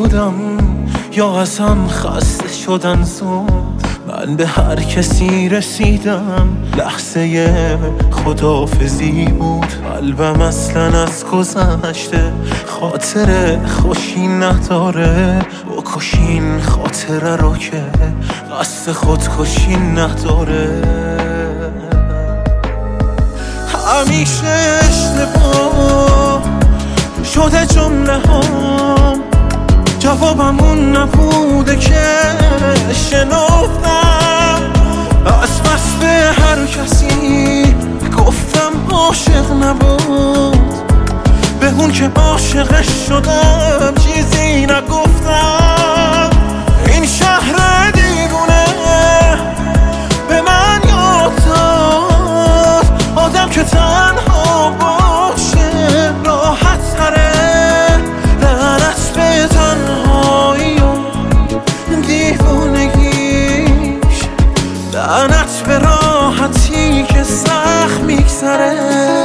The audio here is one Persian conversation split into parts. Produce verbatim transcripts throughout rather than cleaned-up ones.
بودم یا اصلا خسته شدن زود. من به هر کسی رسیدم لحظه خداحافظی بود. قلبم اصلا از گذشته خاطر خوشی نداره. بکشین خاطره رو که قصد خودکشی نداره. همیشه اشتباه شده جمله هام، جوابمون نبوده که شنفتم. از بس به هر کسی گفتم عاشق نبود، به اون که عاشقش شدم چیزی نگفتم. این شهر دیوونه به من یاد داد آدم که تنها باشه راحت تره. لعنت به تنهایی و دیوونگیش، لعنت به راحتی که سخت میگذره.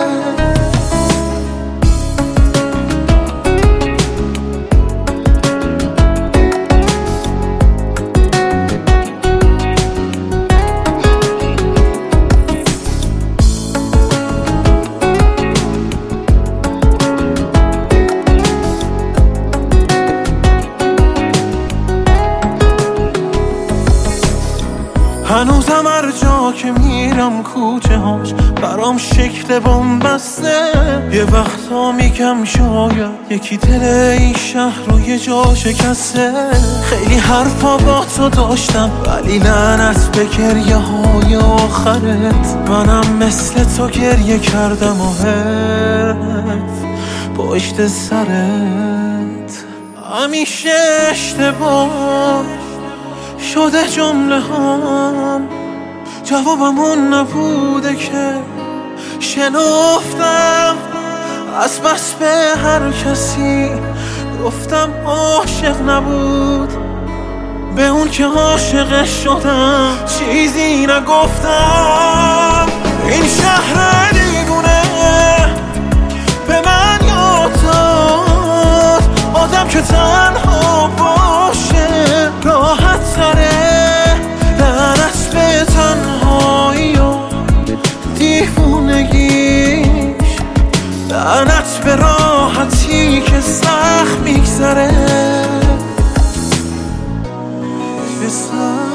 هنوزم هر جا که میرم کوچه هاش برام شکل بن‌بسته. یه وقتا میگم شاید یکی دل این شهر رو یه جا شکسته. خیلی حرفا با تو داشتم ولی لعنت به گریه های آخرت. منم مثل تو گریه کردم و حرف پشت سرت. همیشه اشتباه شده جمله هام، جوابمون نبوده که شنفتم. از بس به هر کسی گفتم عاشق نبود، به اون که عاشقش شدم چیزی نگفتم. این شهر دیوونه به من یاد داد آدم که تنها باشه راحت تره. لعنت به تنهایی و دیوونگیش، لعنت به راحتی که سخت میگذره.